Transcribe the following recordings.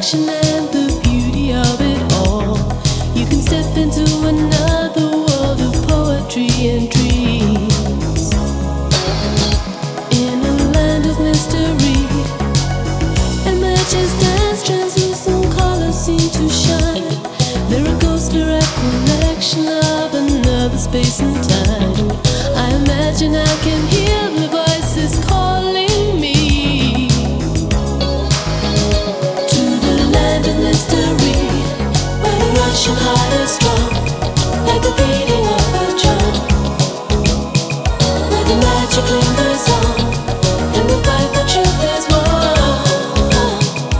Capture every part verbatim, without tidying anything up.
reflection and the beauty of it all. You can step into another world of poetry and dreams. In a land of mystery, and matches dance, translucent colors seem to shine. They're a ghostly recollection of another space and time. I imagine I can hear the voices calling me to the land of mystery, where the rushing heart is strong, like the beating of a drum, where the magic lingers on, and the fight for truth is won.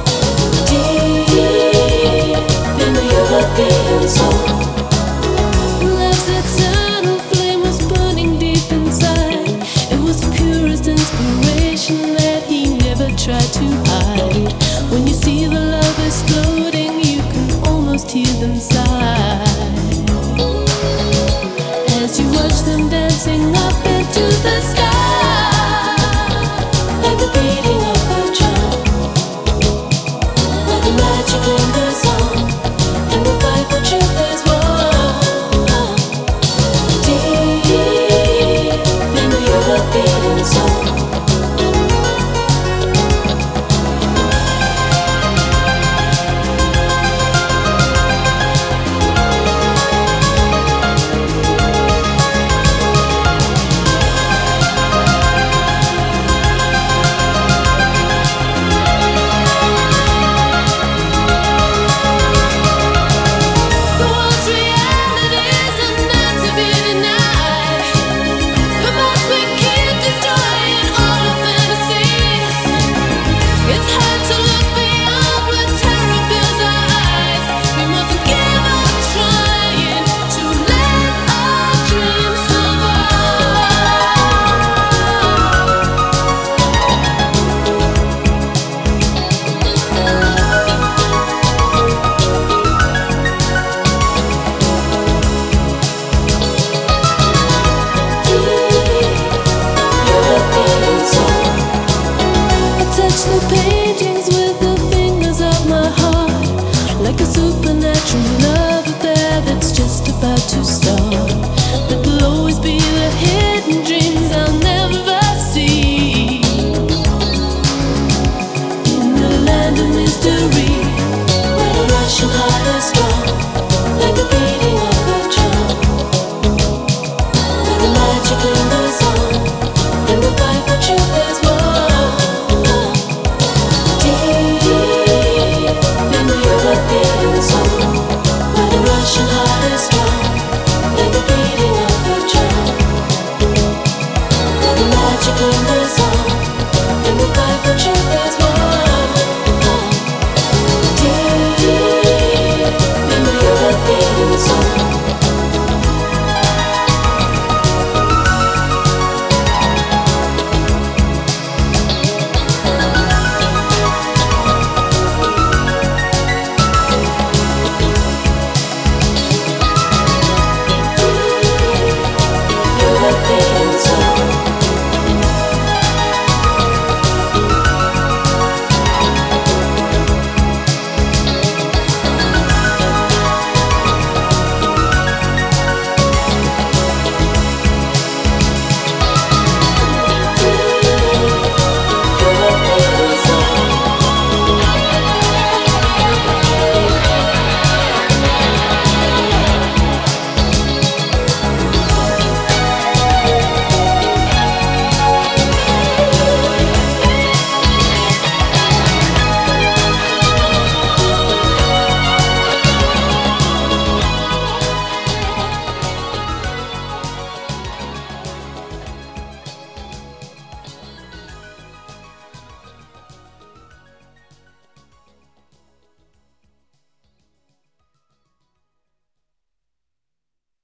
Deep in the European soul, love's eternal flame was burning deep inside. It was the purest inspiration that he never tried to hide. When you see the love exploding, you can almost hear them sigh as you watch them dancing up into the sky.